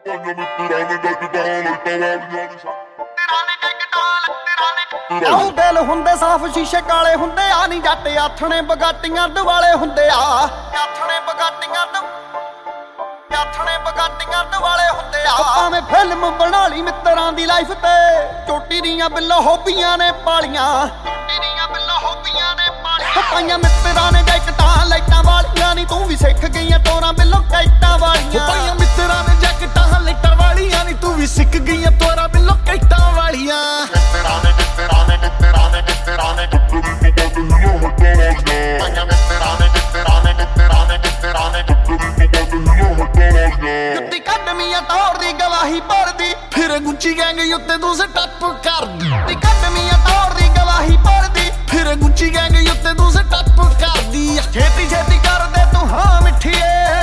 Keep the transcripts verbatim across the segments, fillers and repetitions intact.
ਆਉ ਦਿਲ ਹੁੰਦੇ ਸਾਫ ਸ਼ੀਸ਼ੇ ਕਾਲੇ ਹੁੰਦੇ ਆ ਨੀ ਜੱਟ ਆਥਣੇ ਬਗਾਟੀਆਂ ਦੁਆਲੇ ਹੁੰਦੇ ਆ ਆਥਣੇ ਬਗਾਟੀਆਂ ਆਥਣੇ ਬਗਾਟੀਆਂ ਦੁਆਲੇ ਹੁੰਦੇ ਆ ਭਾਵੇਂ ਫਿਲਮ ਬਣਾ ਲਈ ਮਿੱਤਰਾਂ ਦੀ ਲਾਈਫ ਤੇ ਚੋਟੀ ਦੀਆਂ ਬਿੱਲੋ ਹੋਬੀਆਂ ਨੇ ਪਾਲੀਆਂ ਚੋਟੀ ਦੀਆਂ ਬਿੱਲੋ ਹੋਬੀਆਂ ਨੇ ਪਾਲੀਆਂ ਪਾਈਆਂ ਮਿੱਤਰਾਂ ਨੇ ਜੈਕਟਾਂ ਲਾਈਟਾਂ ਵਾਲੀਆਂ ਨੀ ਤੂੰ ਵੀ ਸਿੱਖ ਗਈਆਂ ਤੋਰਾਂ ਬਿੱਲੋ ਕੈਟਾਂ ਵਾਲੀਆਂ ਪਾਈਆਂ ਮਿੱਤਰਾਂ ਨੇ ਜੈਕਟਾਂ ਲਾਈਟਾਂ ਵਾਲੀਆਂ ਨੀ ਤੂੰ ਵੀ ਸਿੱਖ ਗਈਆਂ ਤੋਰਾਂ ਬਿੱਲੋ ਕੈਟਾਂ ਵਾਲੀਆਂ ਮਿੱਤਰਾਂ ਨੇ ਮਿੱਤਰਾਂ ਨੇ ਮਿੱਤਰਾਂ ਨੇ ਮਿੱਤਰਾਂ ਨੇ ਪਾਈਆਂ ਮਿੱਤਰਾਂ ਨੇ ਮਿੱਤਰਾਂ ਨੇ ਮਿੱਤਰਾਂ ਨੇ ਮਿੱਤਰਾਂ ਨੇ ਜੁੱਤੀ ਕੱਢਮੀਆਂ ਤੌਰ ਦੀ ਗਵਾਹੀ ਭਰਦੀ ਫਿਰ ਗੁੱਚੀ ਗੈਂਗ ਉੱਤੇ ਤੂੰ ਸਟੱਪ ਕਰਦੀ ਜੁੱਤੀ ਕੱਢਮੀਆਂ ਤੌਰ ਦੀ ਗਵਾਹੀ ਭਰਦੀ ਫਿਰ ਗੁੱਚੀ ਗੈਂਗ ਉੱਤੇ ਤੂੰ ਸਟੱਪ ਕਰਦੀ ਛੇਤੀ ਛੇਤੀ ਕਰਦੇ ਤੂੰ ਹਾਂ ਮਿੱਠੀਏ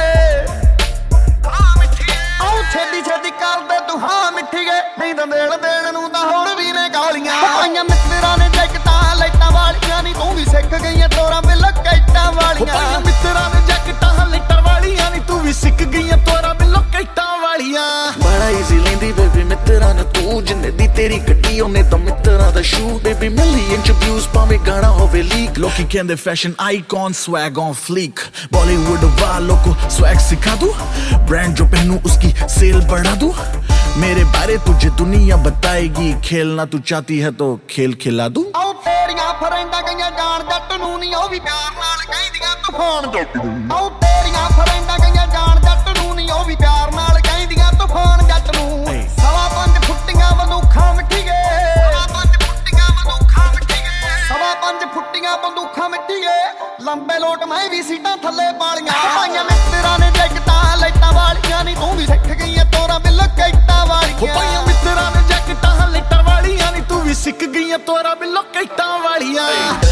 ਹਾਂ ਮਿੱਠੀਏ ਆਉ ਛੇਤੀ ਛੇਤੀ ਕਰਦੇ ਤੂੰ ਹਾਂ ਮਿੱਠੀਏ ਨਹੀਂ ਤਾਂ ਦੇਣ ਦੇਣ ਨੂੰ ਤਾਂ ਹੁਣ ਵੀ ਨੇ ਗਾਲੀਆਂ ਪਾਈਆਂ ਮਿੱਤਰਾਂ ਨੇ ਜੈਕਟਾਂ ਲਾਈਟਾਂ ਵਾਲੀਆਂ ਨੀ ਤੂੰ ਵੀ ਸਿੱਖ ਗਈਆਂ ਤੋਰਾਂ ਬਿੱਲ ਕੈਟਾਂ ਵਾਲੀਆਂ ਪਾਈਆਂ ਮਿੱਤਰਾਂ ਨੇ ਜੈਕਟਾਂ ਲਾਈਟਾਂ ਵਾਲੀਆਂ ਨੀ ਤੂੰ ਵੀ ਸਿੱਖ ਗਈਆਂ ਤੋਰਾਂ ਬਿੱਲੋ ਕੈਟਾਂ ਵਾਲੀਆਂ ਬੜਾ ਈਜ਼ੀ ਲੈਂਦੀ ਬੇਬੀ ਮਿੱਤਰਾਂ ਨੇ ਤੂੰ ਜਿੰਨੇ ਦੀ ਤੇਰੀ ਗੱਡੀ ਉਹਨੇ ਤਾਂ ਮਿੱਤਰਾਂ ਦਾ ਸ਼ੂ ਬੇਬੀ ਮਿਲੀਅਨ ਚ ਵਿਊਜ਼ ਭਾਵੇਂ ਗਾਣਾ ਹੋਵੇ ਲੀਕ ਲੋਕੀ ਕਹਿੰਦੇ fashion icon swag on fleek Bollywood वालों को स्वैग सिखा दूं ब्रांड जो पहनूं उसकी सेल बढ़ा दूं मेरे बारे तुझे दुनिया बताएगी खेलना तू चाहती है तो खेल खिला दूं ਆਉ ਤੇਰੀਆਂ ਫਰੈਂਡਾਂ ਗਈਆਂ ਜਾਣ ਜੱਟ ਨੂੰ ਨੀ ਉਹ ਵੀ ਪਿਆਰ ਨਾਲ ਕਹਿੰਦੀਆਂ ਤੂਫਾਨ ਜੱਟ ਨੂੰ ਆਉ ਤੇਰੀਆਂ ਫਰੈਂਡਾਂ ਗਈਆਂ ਜਾਣ ਜੱਟ ਨੂੰ ਨੀ ਉਹ ਵੀ ਪਿਆਰ ਨਾਲ ਕਹਿੰਦੀਆਂ ਤੂਫਾਨ ਜੱਟ ਨੂੰ ਸਵਾ ਪੰਜ ਫੁੱਟੀਆਂ ਬੰਦੂਖਾਂ ਮਿੱਠੀਏ ਸਵਾ ਪੰਜ ਫੁੱਟੀਆਂ ਬੰਦੂਖਾਂ ਮਿੱਠੀਏ ਸਵਾ ਪੰਜ ਫੁੱਟੀਆਂ ਬੰਦੂਖਾਂ ਮਿੱਠੀਏ ਲੰਬੇ ਲੋਟ ਮੈਂ ਵੀ ਸੀਟਾਂ ਥੱਲੇ ਪਾਲੀਆਂ ਪਾਈਆਂ ਮਿੱਤਰਾਂ ਨੇ ਜੈਕਟਾਂ ਲਾਈਟਾਂ ਵਾਲੀਆਂ ਨੀ ਤੂੰ ਵੀ ਸਿੱਖ ਗਈਆਂ ਤੋਰਾਂ ਬਿੱਲ ਕੈਟਾਂ ਵਾਲੀਆਂ ਪਾਈਆਂ ਮਿੱਤਰਾਂ ਨੇ ਜੈਕਟਾਂ ਲਾਈਟਾਂ ਵਾਲੀਆਂ ਨੀ ਤੂੰ ਵੀ ਸਿੱਖ ਗਈਆਂ ਤੋਰਾਂ ਬਿੱਲੋ ਕੈਟਾਂ ਵਾਲੀਆਂ